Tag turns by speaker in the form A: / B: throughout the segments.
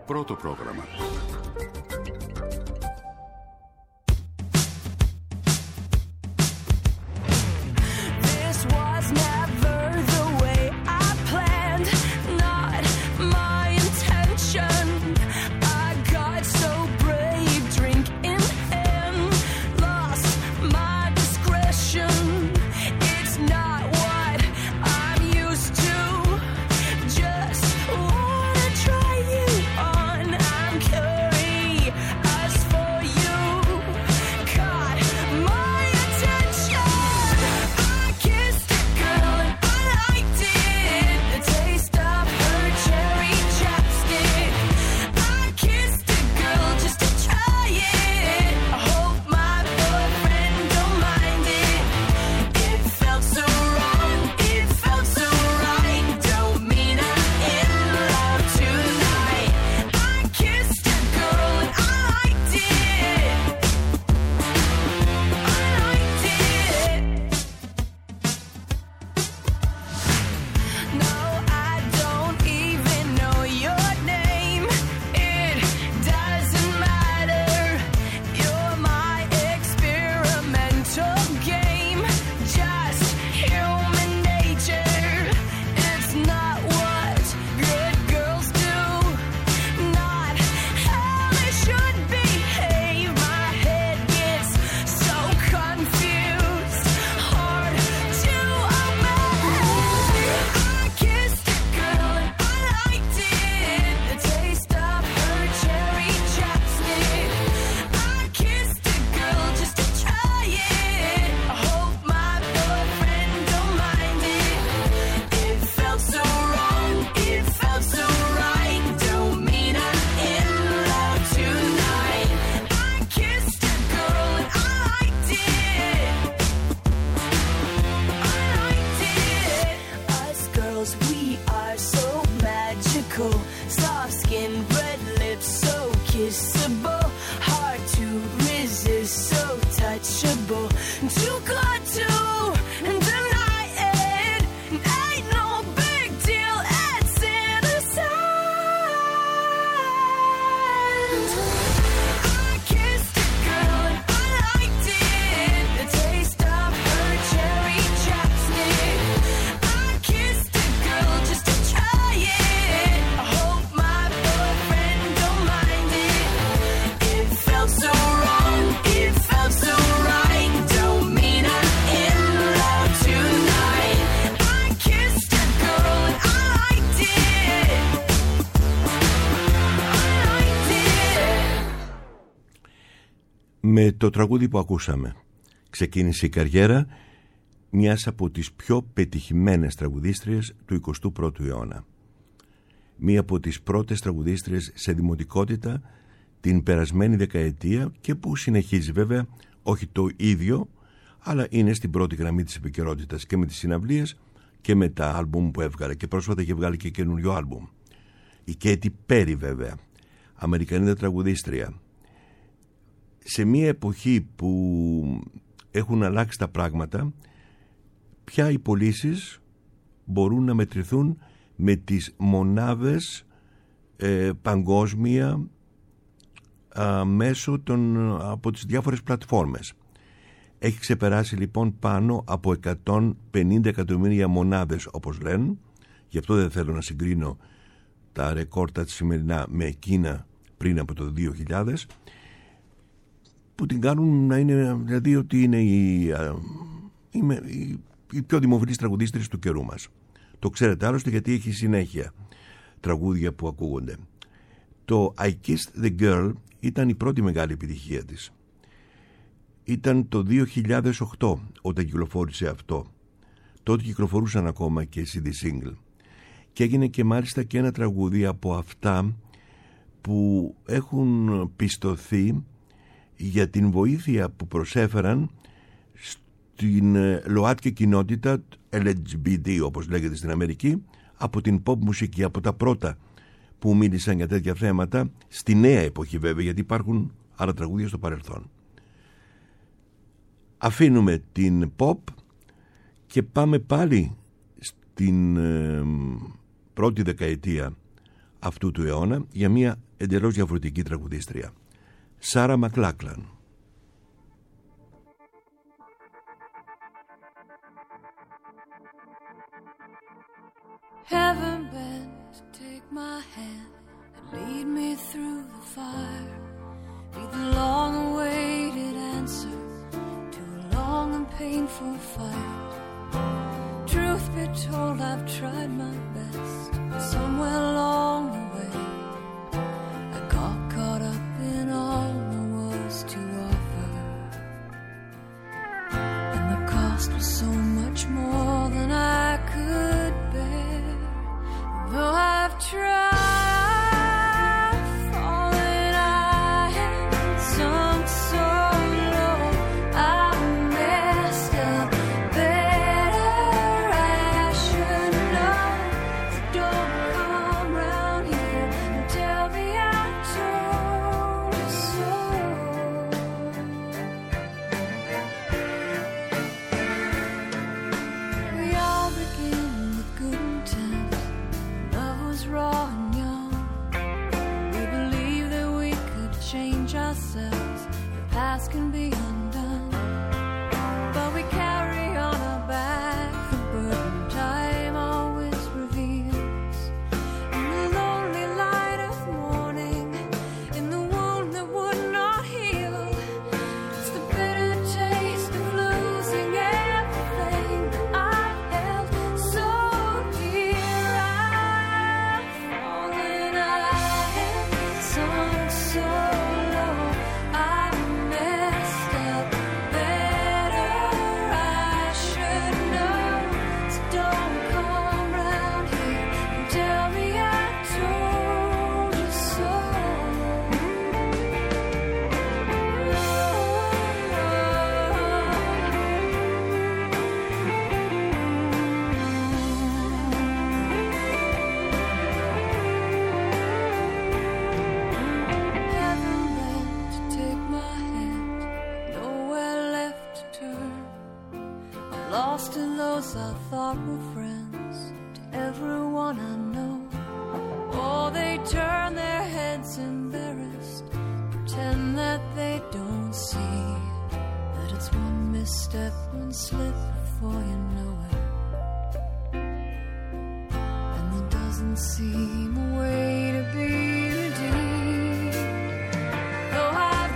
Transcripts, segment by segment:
A: Πρώτο πρόγραμμα.
B: Με το τραγούδι που ακούσαμε ξεκίνησε η καριέρα μιας από τις πιο πετυχημένες τραγουδίστριες του 21ου αιώνα. Μία από τις πρώτες τραγουδίστριες σε δημοτικότητα την περασμένη δεκαετία και που συνεχίζει βέβαια όχι το ίδιο, αλλά είναι στην πρώτη γραμμή της επικαιρότητας και με τις συναυλίες και με τα άλμπουμ που έβγαλε, και πρόσφατα είχε βγάλει και καινούριο άλμπουμ. Η Κέτι Πέρι βέβαια, Αμερικανίδα τραγουδίστρια, σε μια εποχή που έχουν αλλάξει τα πράγματα, πια οι πωλήσεις μπορούν να μετρηθούν με τις μονάδες παγκόσμια μέσω από τις διάφορες πλατφόρμες. Έχει ξεπεράσει λοιπόν πάνω από 150 εκατομμύρια μονάδες, όπως λένε. Γι' αυτό δεν θέλω να συγκρίνω τα ρεκόρτα της σημερινά με εκείνα πριν από το 2000, που την κάνουν να είναι, δηλαδή, ότι είναι η πιο δημοφιλής τραγουδίστρια του καιρού μας. Το ξέρετε άλλωστε, γιατί έχει συνέχεια τραγούδια που ακούγονται. Το I Kissed the Girl ήταν η πρώτη μεγάλη επιτυχία της. Ήταν το 2008 όταν κυκλοφόρησε αυτό. Τότε κυκλοφορούσαν ακόμα και CD single. Και έγινε και μάλιστα και ένα τραγούδι από αυτά που έχουν πιστωθεί για την βοήθεια που προσέφεραν στην ΛΟΑΤΚΙ κοινότητα LGBT, όπως λέγεται στην Αμερική, από την pop μουσική, από τα πρώτα που μίλησαν για τέτοια θέματα, στη νέα εποχή βέβαια, γιατί υπάρχουν άλλα τραγούδια στο παρελθόν. Αφήνουμε την pop και πάμε πάλι στην πρώτη δεκαετία αυτού του αιώνα για μια εντελώς διαφορετική τραγουδίστρια. Σάρα Μακλάχλαν.
A: Heaven bent to take my hand and lead me through the fire. Be the long-awaited answer to a long and painful fight. Truth be told, I've tried my best, but somewhere along the way I got caught up in all there was to offer, and the cost was so much more than I could bear. Though I've tried, fallen I have sunk so low, I messed up better, I should know. So don't come round here and tell me I told you so. We all begin with good intent. Love was raw and young. We believed that we could change ourselves. The past can be undone, but we carry on our back the burden time always reveals. In the lonely light of morning, in the wound that would not heal, it's the bitter taste of losing everything I held so dear. I've fallen, I have sunk so low, I messed up better, I should know. So don't come round here and tell me I told you so. Heaven bent to take my hand, nowhere left to turn. I'm lost in those I thought were friends, to everyone I know. Oh, they turn their heads embarrassed, pretend that they don't see that it's one misstep, one slip before you know it. And there doesn't seem a way to be redeemed. Though I've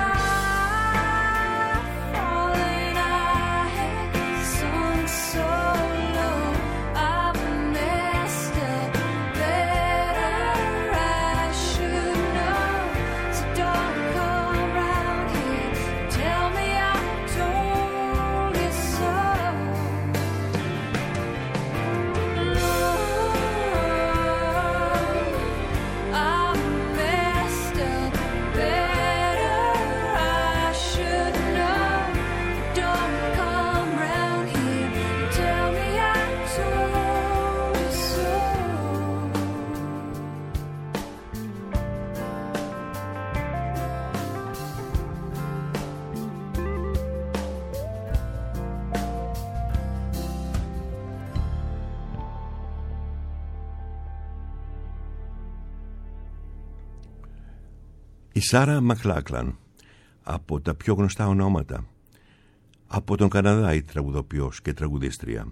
A: tried, fallen I have sunk so low, I've messed up better, I should know. So don't come round here and tell me I told you so. I messed up better, I should know. Don't come round here and tell me I told you so.
B: Η Σάρα Μακλάχλαν, από τα πιο γνωστά ονόματα. Από τον Καναδά η τραγουδοποιός και τραγουδίστρια.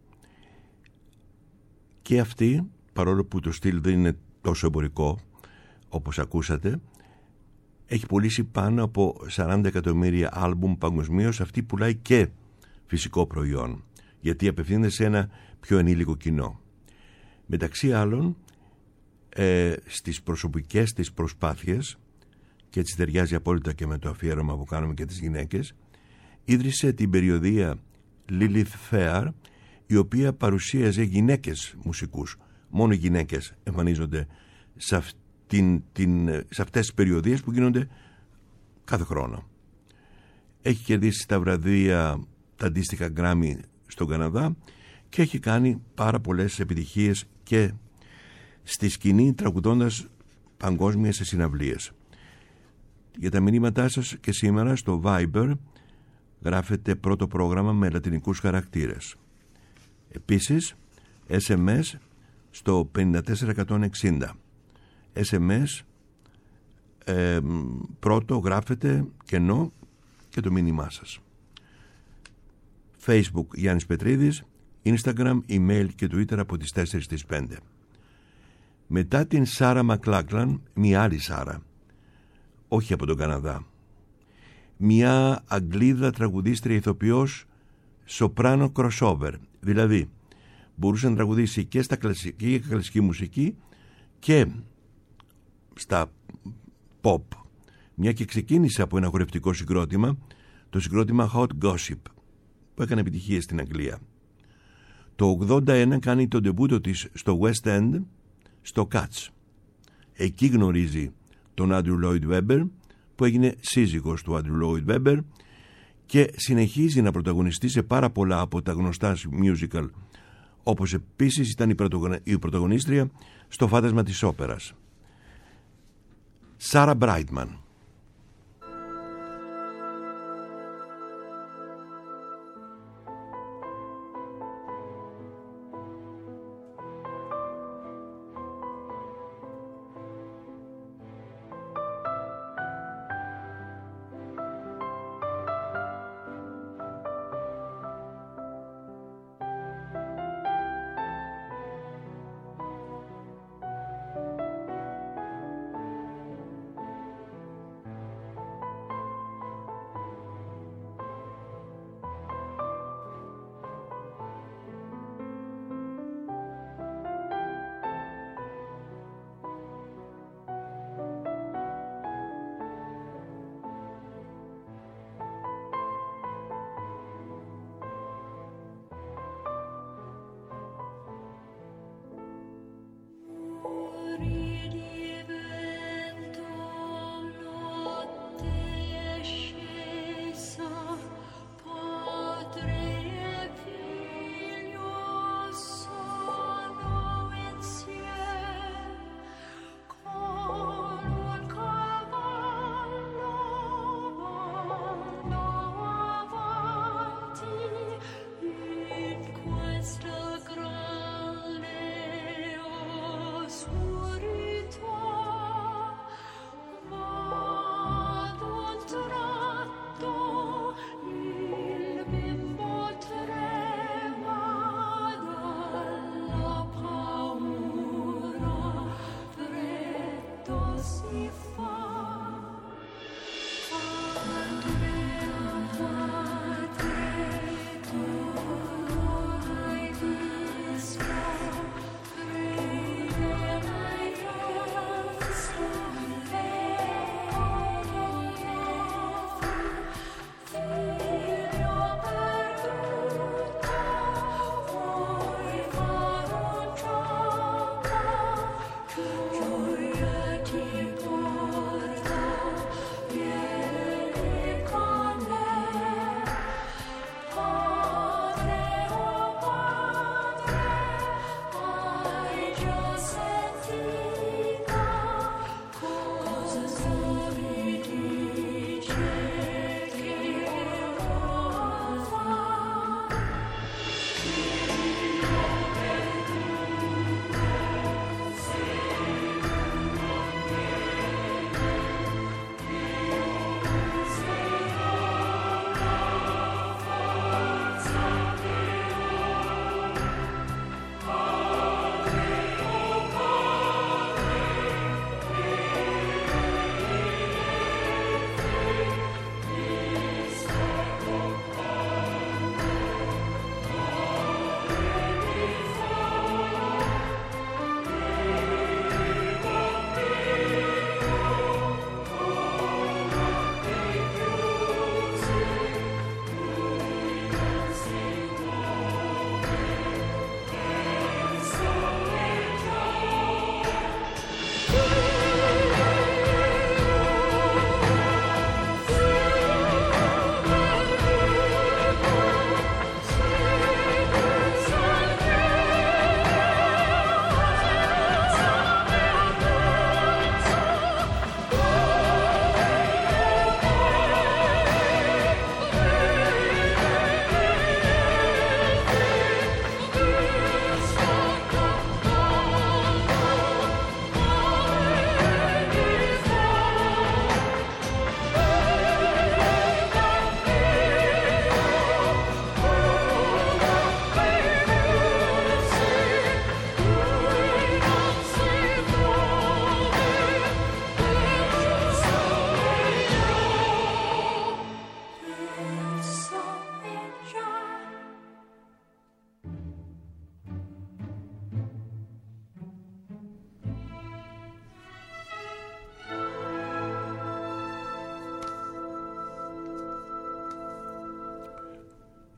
B: Και αυτή, παρόλο που το στυλ δεν είναι τόσο εμπορικό όπως ακούσατε, έχει πουλήσει πάνω από 40 εκατομμύρια άλμπουμ παγκοσμίως. Αυτή πουλάει και φυσικό προϊόν, γιατί απευθύνεται σε ένα πιο ενήλικο κοινό. Μεταξύ άλλων, στις προσωπικές της προσπάθειες, και έτσι ταιριάζει απόλυτα και με το αφιέρωμα που κάνουμε και τις γυναίκες, ίδρυσε την περιοδεία Lilith Fair, η οποία παρουσίαζε γυναίκες μουσικούς. Μόνο οι γυναίκες εμφανίζονται σε αυτές τις περιοδίες που γίνονται κάθε χρόνο. Έχει κερδίσει τα βραβεία, τα αντίστοιχα Grammy στον Καναδά, και έχει κάνει πάρα πολλές επιτυχίες και στη σκηνή, τραγουδώντας παγκόσμια σε συναυλίες. Για τα μηνύματά σας και σήμερα στο Viber γράφετε πρώτο πρόγραμμα με λατινικούς χαρακτήρες. Επίσης SMS στο 54160. SMS πρώτο γράφετε κενό και το μήνυμά σας. Facebook Γιάννης Πετρίδης, Instagram, email και Twitter από τις 4 στις 5. Μετά την Σάρα Μακλάκλαν, μια άλλη Σάρα, όχι από τον Καναδά, μια Αγγλίδα τραγουδίστρια ηθοποιός, σοπράνο crossover, δηλαδή μπορούσε να τραγουδήσει και στα κλασική μουσική και στα pop, μια και ξεκίνησε από ένα χορευτικό συγκρότημα, το συγκρότημα Hot Gossip, που έκανε επιτυχίες στην Αγγλία. Το 81 κάνει τον ντεμπούτο της στο West End, στο Cats. Εκεί γνωρίζει τον Andrew Lloyd Webber, που έγινε σύζυγος του Andrew Lloyd Webber, και συνεχίζει να πρωταγωνιστεί σε πάρα πολλά από τα γνωστά musical, όπως επίσης ήταν η πρωταγωνίστρια στο Φάντασμα της Όπερας. Sarah Brightman.
A: Gioia ti porta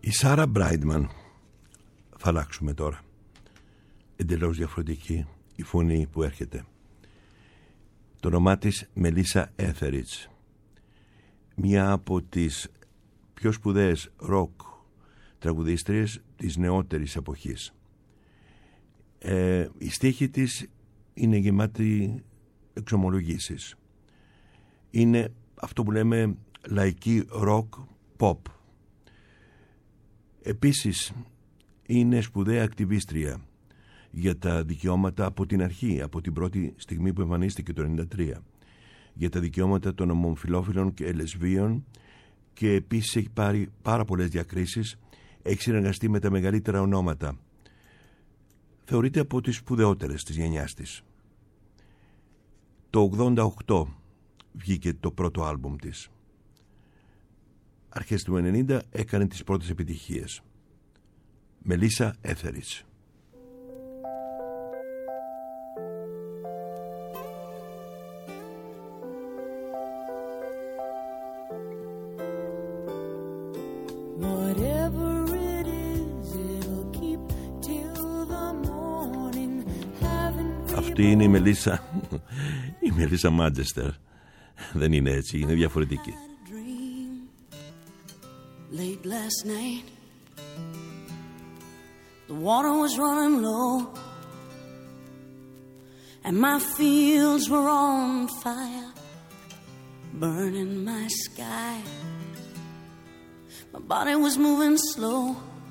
B: Η Σάρα Μπράιντμαν, θα αλλάξουμε τώρα. Εντελώς διαφορετική η φωνή που έρχεται. Το όνομά της Μελίσσα Έθεριτς. Μία από τις πιο σπουδαίες ροκ τραγουδίστριες της νεότερης εποχής. Η στίχη της είναι γεμάτη εξομολογήσεις. Είναι αυτό που λέμε λαϊκή ροκ pop. Επίσης είναι σπουδαία ακτιβίστρια για τα δικαιώματα από την αρχή, από την πρώτη στιγμή που εμφανίστηκε το 1993, για τα δικαιώματα των ομοφυλόφιλων και λεσβίων, και επίσης έχει πάρει πάρα πολλές διακρίσεις, έχει συνεργαστεί με τα μεγαλύτερα ονόματα. Θεωρείται από τις σπουδαιότερες της γενιάς της. Το 88 βγήκε το πρώτο άλμπουμ της. Αρχές του 90 έκανε τις πρώτες επιτυχίες. Μελίσσα Έθεριτς. Αυτή είναι η Μελίσσα Μάντζεστερ. Δεν είναι έτσι, είναι διαφορετική.
A: Late last night, the water was running low, and my fields were on fire, burning my sky. My body was moving slow,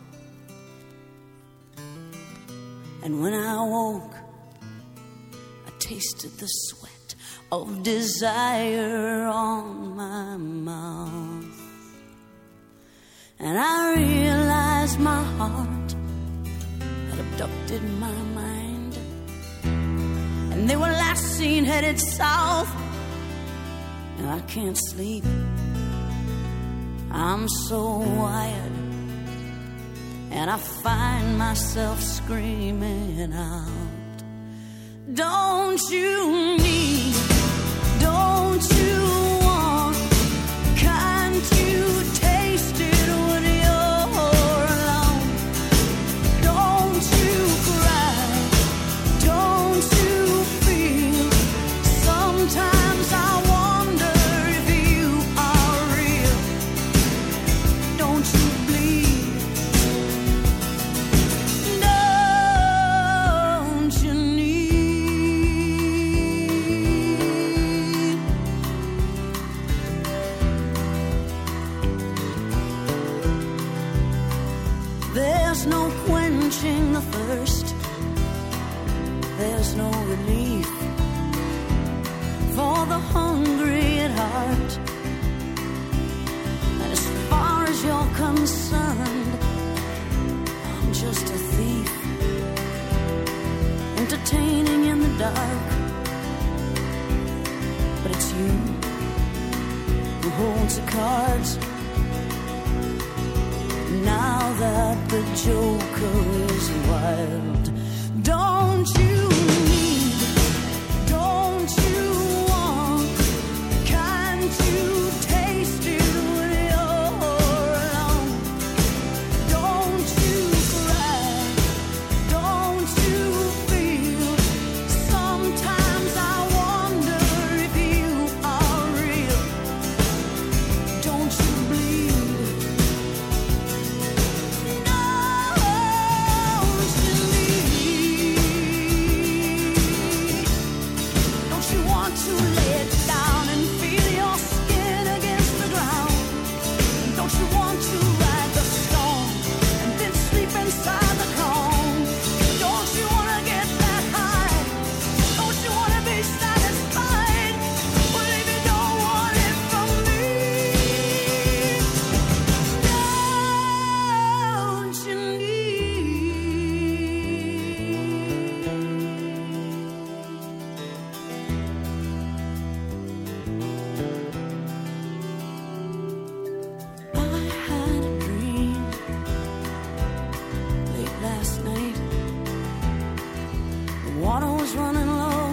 A: and when I woke, I tasted the sweat of desire on my mouth. And I realized my heart had abducted my mind, and they were last seen headed south. And I can't sleep, I'm so wired, and I find myself screaming out, don't you need, don't you want, can't you taste it? The thirst, there's no relief for the hungry at heart. And as far as you're concerned, I'm just a thief, entertaining in the dark. But it's you who holds the cards. Now that the joker is wild, don't you need, don't you want, can't you taste it when you're alone? Don't you cry, don't you feel, sometimes I wonder if you are real. Don't you bleed, to lay it down and feel your skin against the ground? Don't you want to ride the storm and then sleep inside the calm? Don't you want to get that high? Don't you want to be satisfied? Well, if you don't want it from me, don't you water was running low,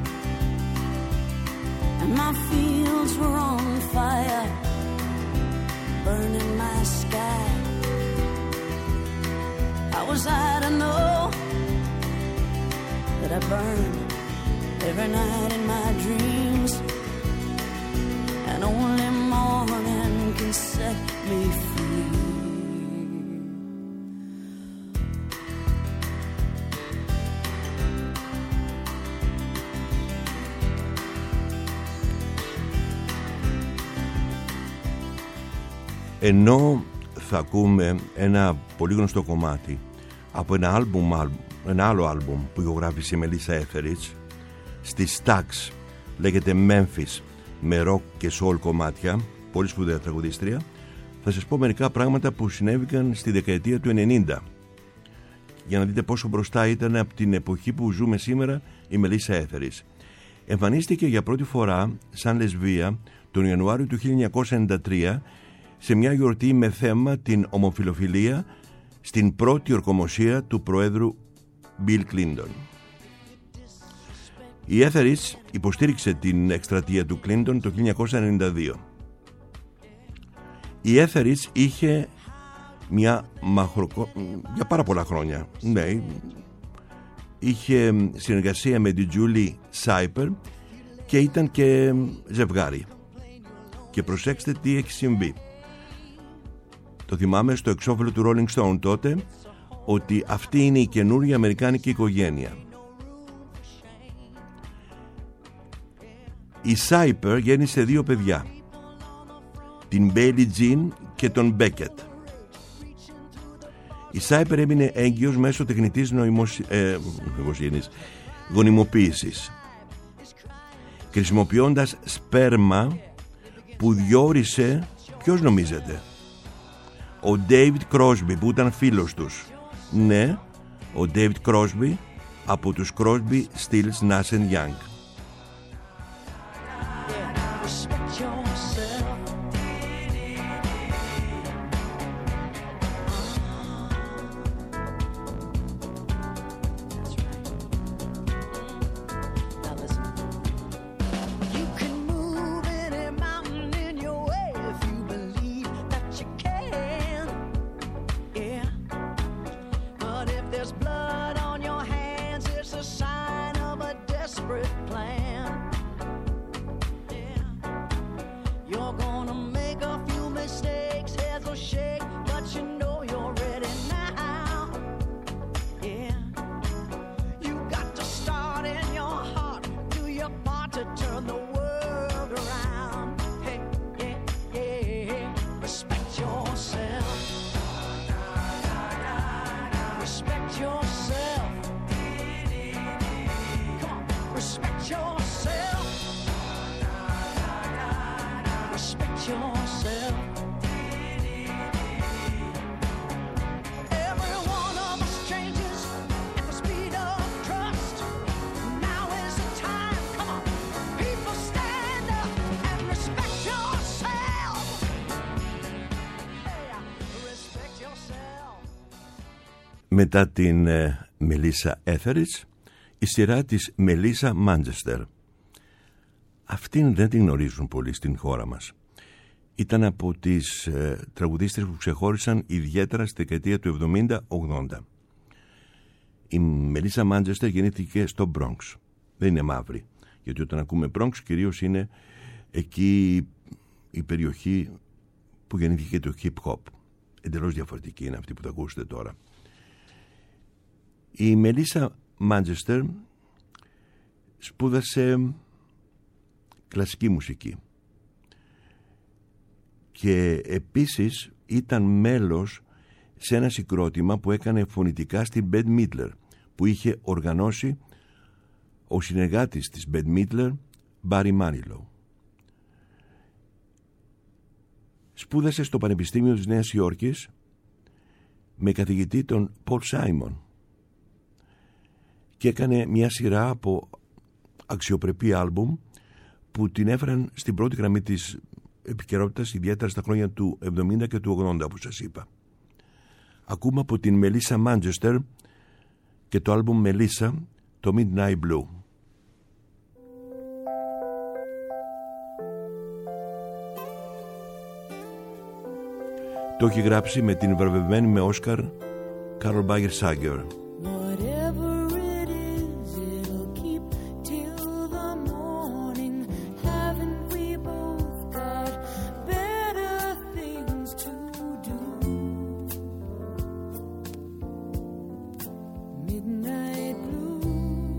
A: and my fields were on fire, burning my sky. How was I to know that I burn every night in my dreams, and only morning can set me free?
B: Ενώ θα ακούμε ένα πολύ γνωστό κομμάτι από ένα άλλο άλμπουμ που ηχογράφησε η Μελίσσα Etheridge στη Stax, λέγεται Memphis, με rock και soul κομμάτια, πολύ σπουδαία τραγουδίστρια, θα σας πω μερικά πράγματα που συνέβηκαν στη δεκαετία του 90 για να δείτε πόσο μπροστά ήταν από την εποχή που ζούμε σήμερα η Μελίσσα Etheridge. Εμφανίστηκε για πρώτη φορά σαν λεσβία τον Ιανουάριο του 1993 σε μια γιορτή με θέμα την ομοφιλοφιλία στην πρώτη ορκομοσία του Προέδρου Bill Clinton. Η Etheridge υποστήριξε την εκστρατεία του Clinton το 1992. Η Etheridge είχε για πάρα πολλά χρόνια, ναι, είχε συνεργασία με την Julie Cyper και ήταν και ζευγάρι. Και προσέξτε τι έχει συμβεί. Το θυμάμαι στο εξώφυλλο του Rolling Stone τότε ότι αυτή είναι η καινούρια αμερικάνικη οικογένεια. Η Cyper γέννησε 2 παιδιά, την Bailey Jean και τον Beckett. Η Cyper έμεινε έγκυος μέσω τεχνητής γονιμοποίησης, χρησιμοποιώντας σπέρμα που διόρισε, ποιος νομίζετε? Ο David Crosby, που ήταν φίλος τους. Ναι, ο David Crosby από τους Crosby, Stills, Nash & Young. Μετά την Μελίσσα Etheridge, η σειρά της Μελίσσα Manchester. Αυτήν δεν την γνωρίζουν πολύ στην χώρα μας. Ήταν από τις τραγουδίστρες που ξεχώρισαν ιδιαίτερα στη δεκαετία του 70-80. Η Μελίσσα Manchester γεννήθηκε στο Bronx. Δεν είναι μαύρη, γιατί όταν ακούμε Bronx κυρίως είναι εκεί η περιοχή που γεννήθηκε το hip hop. Εντελώς διαφορετική είναι αυτή που θα ακούσετε τώρα. Η Μελίσσα Manchester σπούδασε κλασική μουσική και επίσης ήταν μέλος σε ένα συγκρότημα που έκανε φωνητικά στην Bette Midler, που είχε οργανώσει ο συνεργάτης της Bette Midler, Barry Manilow. Σπούδασε στο Πανεπιστήμιο της Νέας Υόρκης με καθηγητή τον Paul Simon και έκανε μια σειρά από αξιοπρεπή άλμπουμ που την έφεραν στην πρώτη γραμμή της επικαιρότητας, ιδιαίτερα στα χρόνια του 70 και του 80, όπως σας είπα. Ακούμε από την Μελίσσα Manchester και το άλμπουμ Μελίσσα, το Midnight Blue. Το έχει γράψει με την βραβευμένη με Όσκαρ Carol Bayer Sager.
A: Whatever it is, it'll keep till the morning. Haven't we both got better things to do? Midnight blue.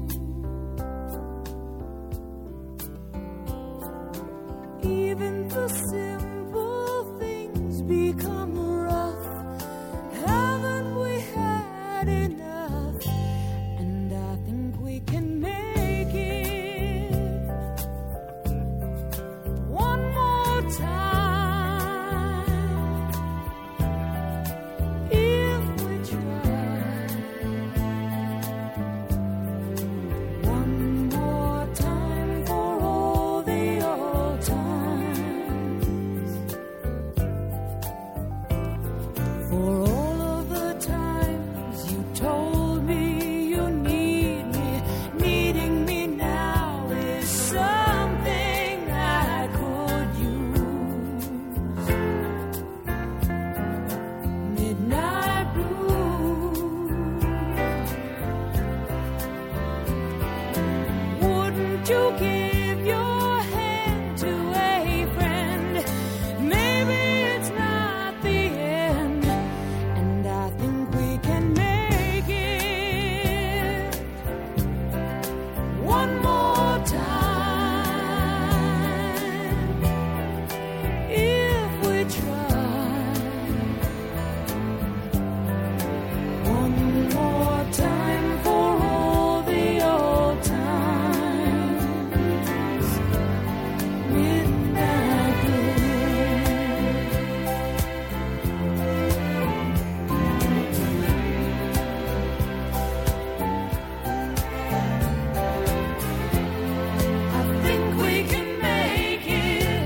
A: Even the simple things become rough. Haven't we had enough? And I think we can make it one more time if we try. One more time for all the old times, for all of the times you told me you need me. Needing me now is something I could use. Midnight blue. Wouldn't you give your hand to a friend? Maybe it's not the end, and I think we can make it one more time if we try. One more time for all the old times. Midnight I think we can make it.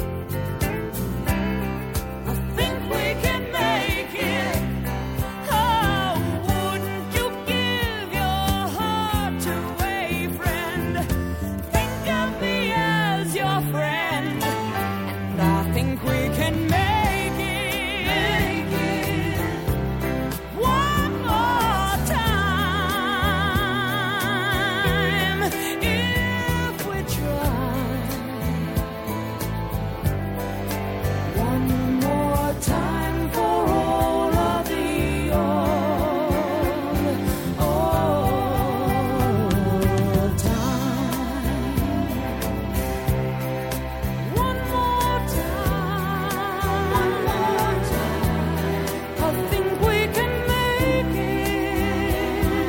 A: I think we can make it. Oh, wouldn't you give your heart to a friend? Think of me as your friend, and I think we can make it one more time if we try. One more time for all of the old time. One more time. One more time. I think we can make it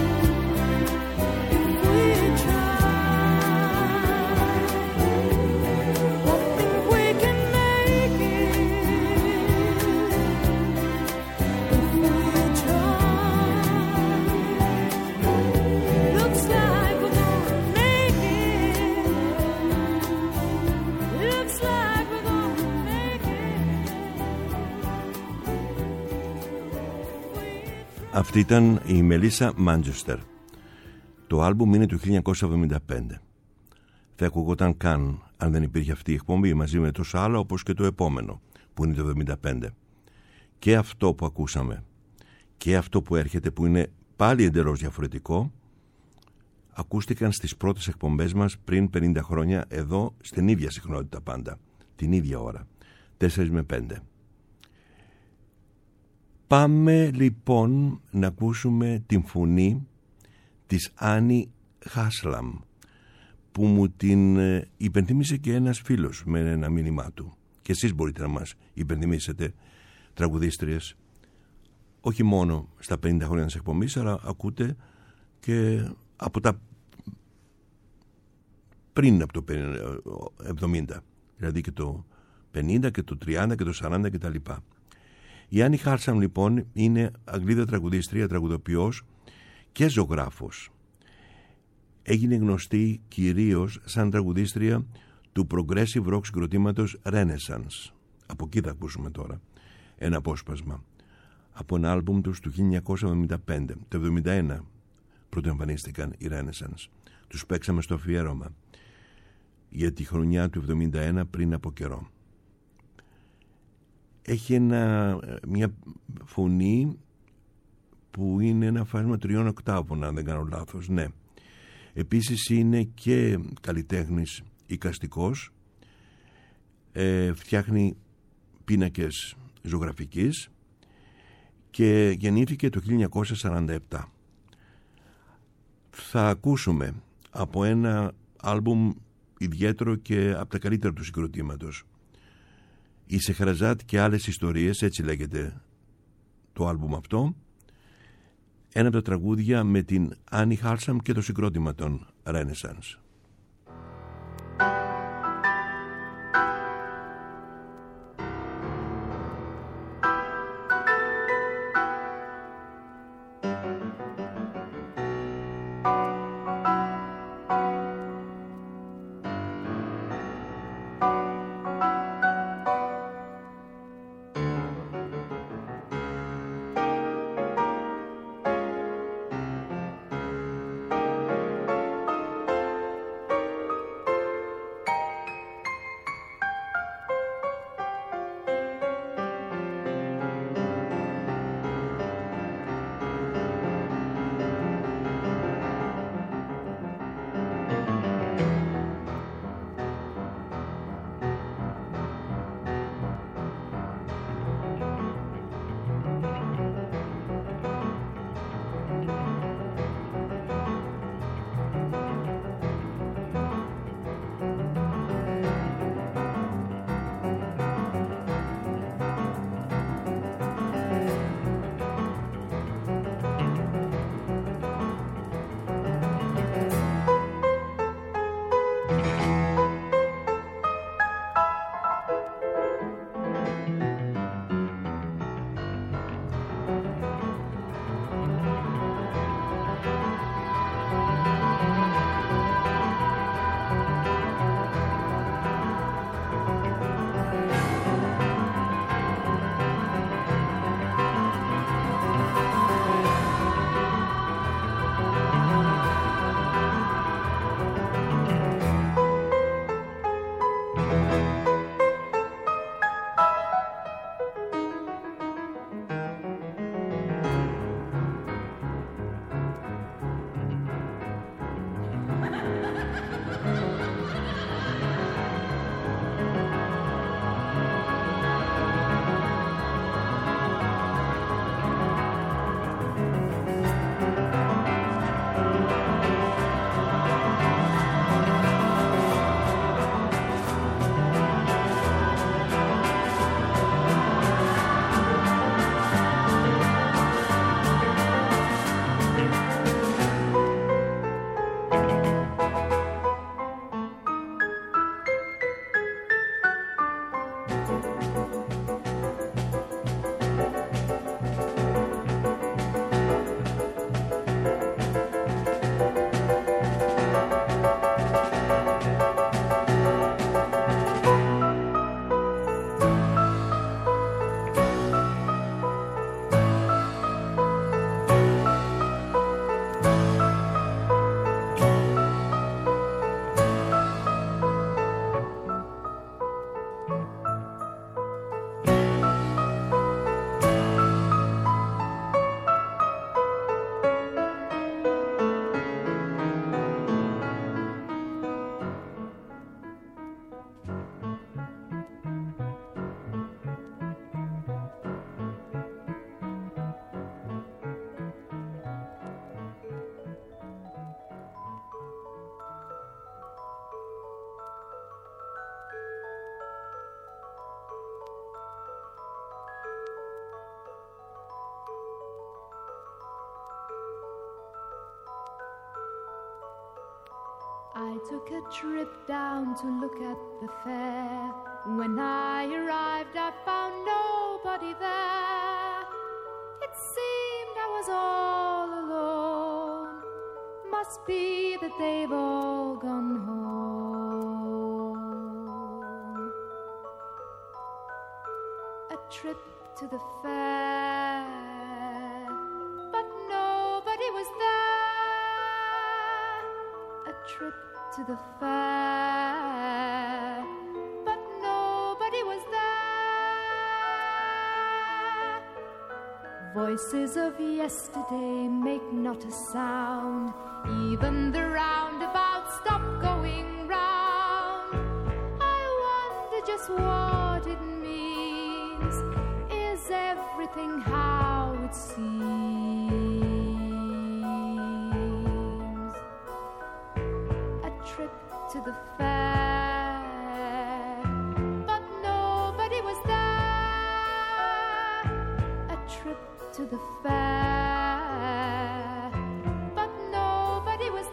A: if we try. I think we can make it if we try. Looks like we're gonna make it. Looks like we're gonna make it.
B: Αυτή ήταν η Μελίσσα Μάντζεστερ. Το άλμπουμ είναι του 1975. Θα ακουγόταν καν αν δεν υπήρχε αυτή η εκπομπή, μαζί με τόσα άλλα, όπως και το επόμενο που είναι το 75. Και αυτό που ακούσαμε και αυτό που έρχεται, που είναι πάλι εντελώς διαφορετικό, ακούστηκαν στις πρώτες εκπομπές μας πριν 50 χρόνια, εδώ στην ίδια συχνότητα πάντα, την ίδια ώρα, 4 με 5. Πάμε λοιπόν να ακούσουμε την φωνή της Άννη Χάσλαμ, που μου την υπενθύμισε και ένας φίλος με ένα μήνυμά του. Και εσείς μπορείτε να μας υπενθυμίσετε τραγουδίστριες, όχι μόνο στα 50 χρόνια της εκπομπής, αλλά ακούτε και από τα πριν από το 70, δηλαδή και το 50 και το 30 και το 40 κτλ. Η Άννη Χάσλαμ λοιπόν είναι Αγγλίδα τραγουδίστρια, τραγουδοποιός και ζωγράφος. Έγινε γνωστή κυρίως σαν τραγουδίστρια του progressive rock συγκροτήματος Renaissance. Από εκεί θα ακούσουμε τώρα ένα απόσπασμα από ένα άλμπουμ τους του 1975. Το 1971 πρωτοεμφανίστηκαν οι Renaissance. Τους παίξαμε στο αφιέρωμα για τη χρονιά του 1971 πριν από καιρό. Έχει μια φωνή που είναι ένα φάσμα 3 οκτάβων, αν δεν κάνω λάθος, ναι. Επίσης είναι και καλλιτέχνης εικαστικός, φτιάχνει πίνακες ζωγραφικής και γεννήθηκε το 1947. Θα ακούσουμε από ένα άλμπουμ ιδιαίτερο και από τα καλύτερα του συγκροτήματος. «Η Σεχραζάτ και άλλες ιστορίες», έτσι λέγεται το άλμπουμ αυτό. Ένα από τα τραγούδια με την Άννη Χάλσαμ και το συγκρότημα των Renaissance.
A: I took a trip down to look at the fair. When I arrived, I found nobody there. It seemed I was all alone. Must be that they've all gone home. A trip to the fair, but nobody was there. A trip to the fair, but nobody was there. voices of yesterday make not a sound. Even the roundabout stopped going round. I wonder just what it means. Is everything how it seems? A trip to the fair, but nobody was there. A trip to the fair, but nobody was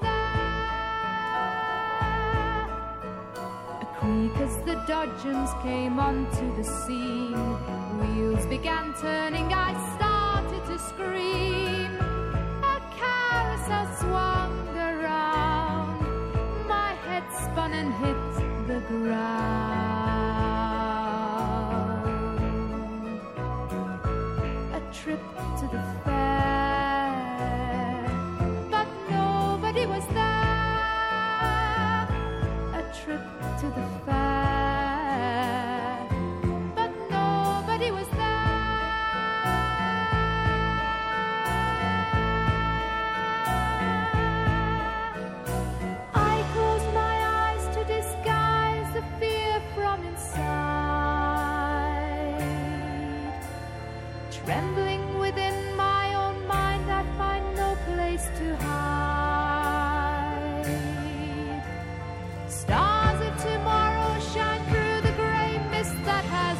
A: there. A creak as the Dodgems came onto the scene. Wheels began turning, I started to scream. A carousel swung around, my head spun and hit the ground. A trip to the fair, but nobody was there. A trip to the fair, but nobody was there. I closed my eyes to disguise the fear from inside. Trembling within my own mind, I find no place to hide. Stars of tomorrow shine through the grey mist that has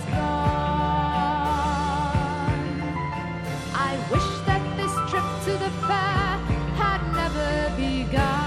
A: gone. I wish that this trip to the fair had never begun.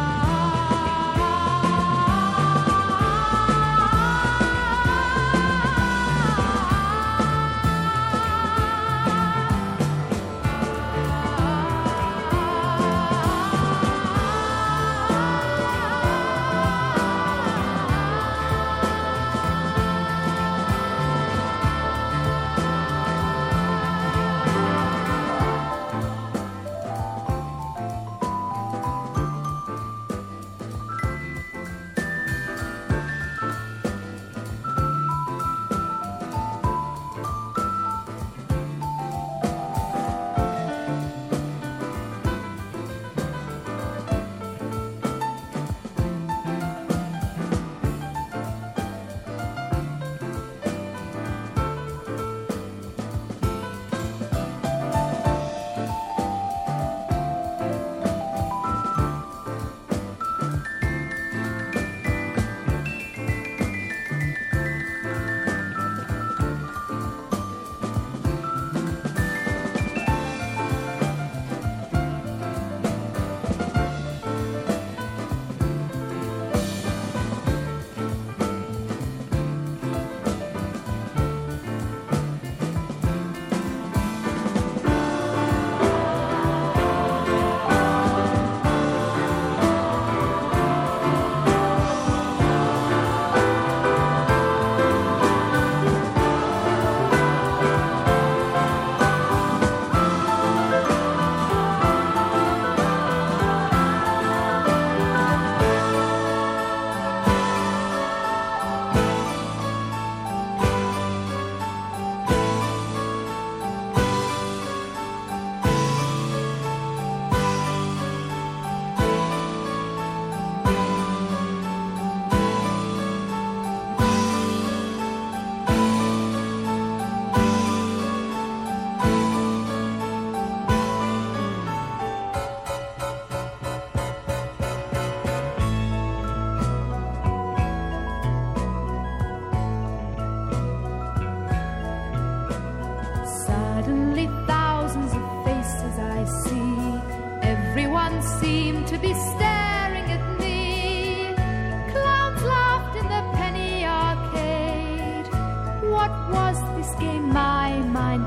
A: Seemed to be staring at me. Clowns laughed in the penny arcade. What was this game my mind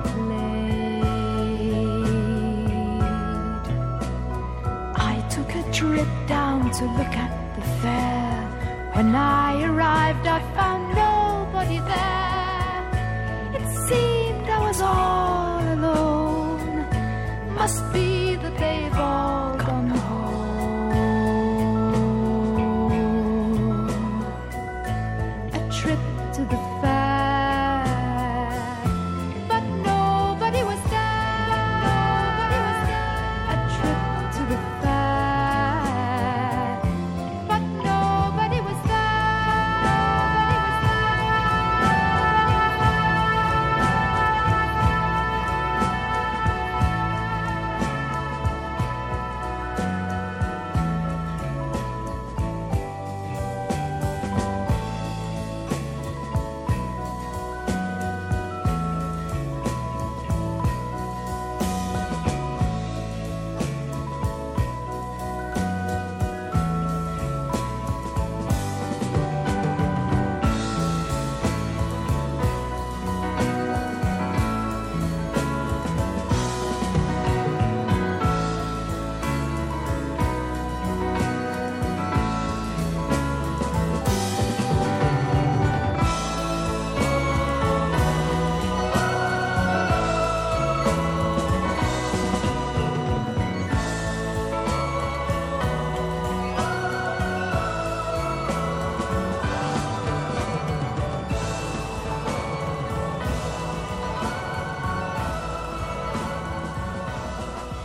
A: played? I took a trip down to look at the fair. When I arrived, I found nobody there. It seemed I was all alone. Must be that they've all gone home. A trip to the fair, but nobody was there.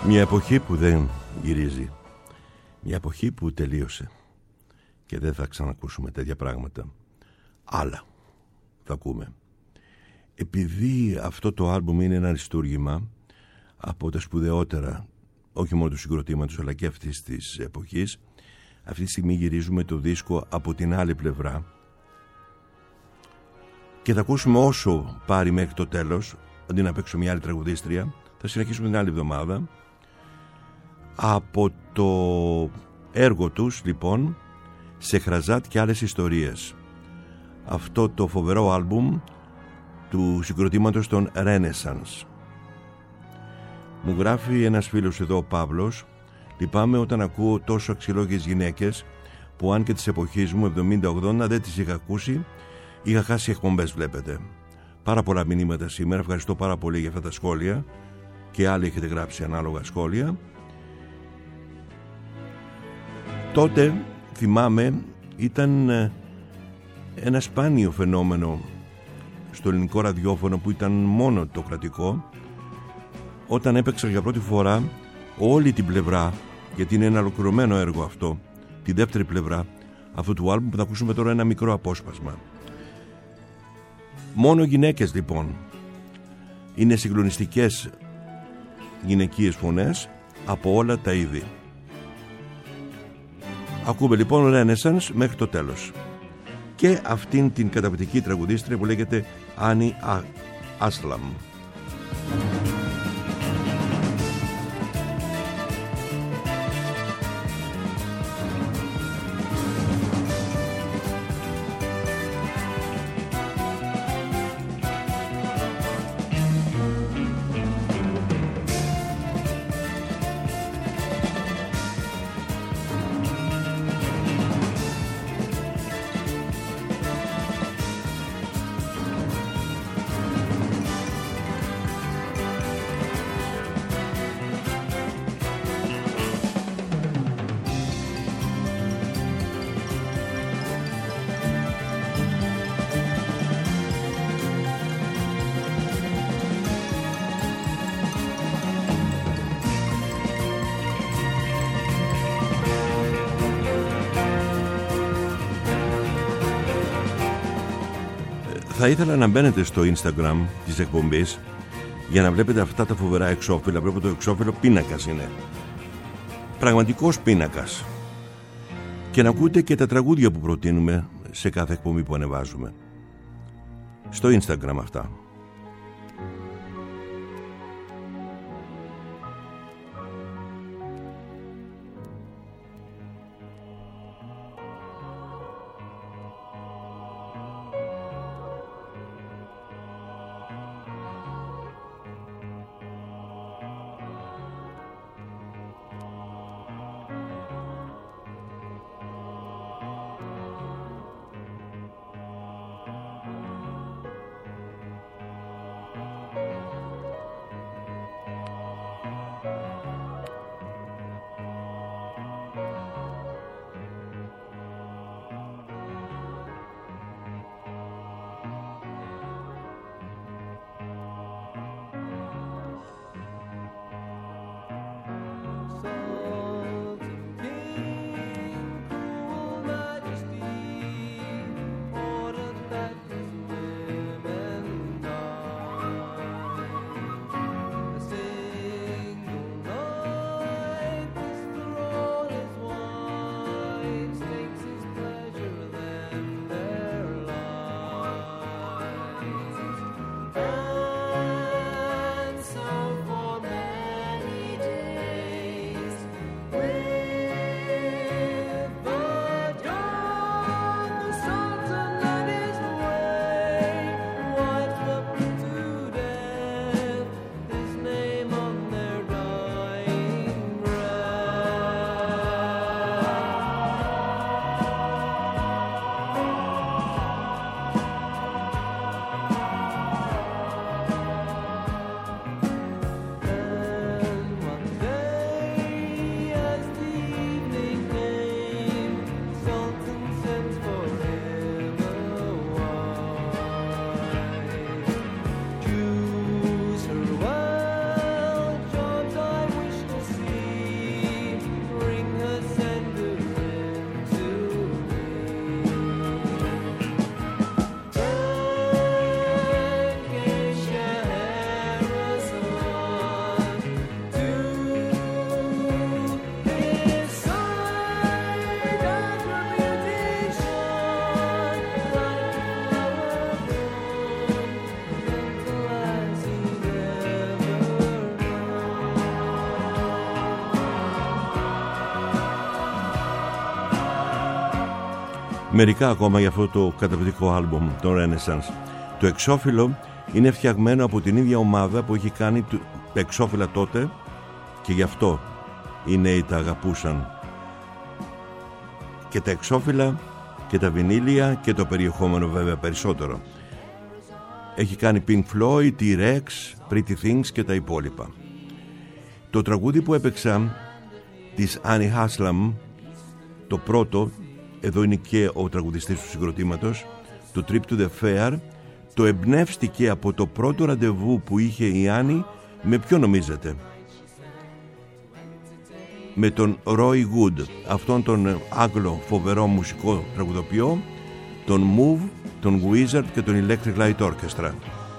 B: Μια εποχή που δεν γυρίζει. Μια εποχή που τελείωσε. Και δεν θα ξανακούσουμε τέτοια πράγματα. Άλλα θα ακούμε. Επειδή αυτό το άλμπουμ είναι ένα αριστούργημα από τα σπουδαιότερα, όχι μόνο του συγκροτήματος αλλά και αυτής της εποχής, αυτή τη στιγμή γυρίζουμε το δίσκο από την άλλη πλευρά και θα ακούσουμε όσο πάρει μέχρι το τέλος, αντί να παίξω μια άλλη τραγουδίστρια. Θα συνεχίσουμε την άλλη εβδομάδα από το έργο τους, λοιπόν, Σεχραζάτ και άλλες ιστορίες, αυτό το φοβερό άλμπουμ του συγκροτήματος των Renaissance. Μου γράφει ένας φίλος εδώ, ο Παύλος: λυπάμαι όταν ακούω τόσο αξιολόγιες γυναίκες που αν και της εποχής μου 70-80 δεν τις είχα ακούσει, είχα χάσει εκπομπές, βλέπετε. Πάρα πολλά μηνύματα σήμερα, ευχαριστώ πάρα πολύ για αυτά τα σχόλια και άλλοι έχετε γράψει ανάλογα σχόλια. Τότε θυμάμαι ήταν ένα σπάνιο φαινόμενο στο ελληνικό ραδιόφωνο που ήταν μόνο το κρατικό, όταν έπαιξα για πρώτη φορά όλη την πλευρά, γιατί είναι ένα ολοκληρωμένο έργο αυτό, τη δεύτερη πλευρά αυτού του άλμπουμ που θα ακούσουμε τώρα ένα μικρό απόσπασμα. Μόνο γυναίκες, λοιπόν. Είναι συγκλονιστικές γυναικείες φωνές από όλα τα είδη. Ακούμε λοιπόν Renaissance μέχρι το τέλος. Και αυτήν την καταπληκτική τραγουδίστρια που λέγεται Άνι Άσλαμ. Θα ήθελα να μπαίνετε στο Instagram της εκπομπής για να βλέπετε αυτά τα φοβερά εξώφυλλα. Βλέπω το εξώφυλλο πίνακας είναι. Πραγματικός πίνακας. Και να ακούτε και τα τραγούδια που προτείνουμε σε κάθε εκπομπή που ανεβάζουμε. Στο Instagram αυτά. Μερικά ακόμα για αυτό το καταπληκτικό άλμπουμ, το Renaissance. Το εξώφυλλο είναι φτιαγμένο από την ίδια ομάδα που έχει κάνει τα εξώφυλλα τότε και γι' αυτό οι νέοι τα αγαπούσαν. Και τα εξώφυλλα και τα βινίλια και το περιεχόμενο βέβαια περισσότερο. Έχει κάνει Pink Floyd, T-Rex, Pretty Things και τα υπόλοιπα. Το τραγούδι που έπαιξα της Annie Haslam, το πρώτο, εδώ είναι και ο τραγουδιστής του συγκροτήματος, το Trip to the Fair, το εμπνεύστηκε από το πρώτο ραντεβού που είχε η Annie με ποιο νομίζετε? Με τον Roy Wood, αυτόν τον Άγγλο φοβερό μουσικό τραγουδοποιό, τον Move, τον Wizard και τον Electric Light Orchestra.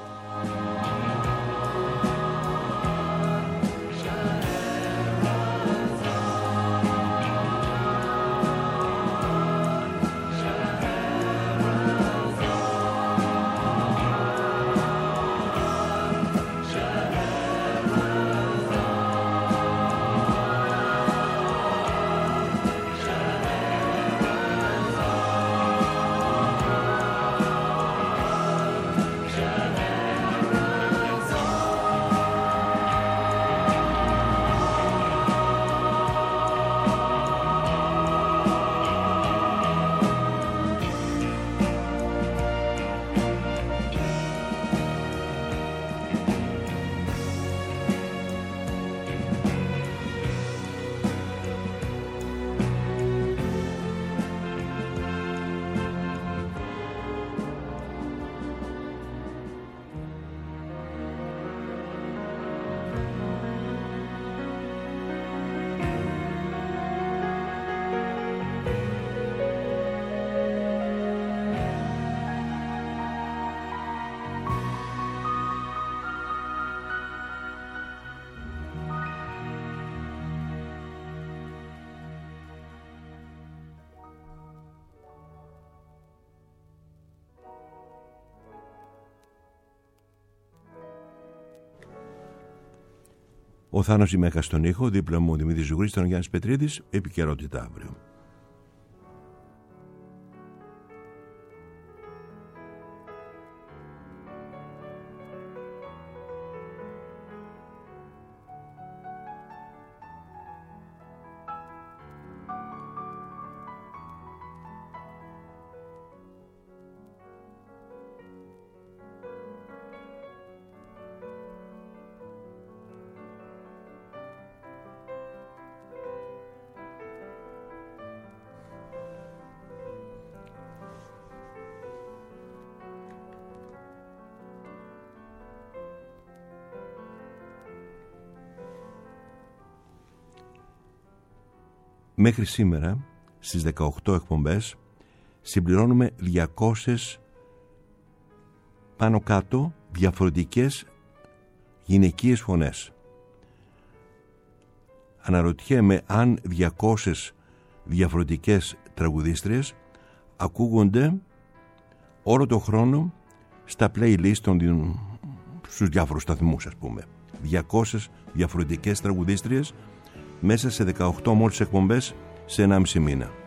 B: Ο Θάνος Ημέκα στον ήχο, δίπλα μου ο Δημήτρης Ζουγρής, τον Γιάννης Πετρίδης, επικαιρότητα αύριο. Μέχρι σήμερα στις 18 εκπομπές συμπληρώνουμε 200 πάνω κάτω διαφορετικές γυναικείες φωνές. Αναρωτιέμαι αν 200 διαφορετικές τραγουδίστριες ακούγονται όλο το χρόνο στα playlist στους διάφορους σταθμούς, ας πούμε. 200 διαφορετικές τραγουδίστριες μέσα σε 18 μόλις εκπομπές σε 1,5 μήνα.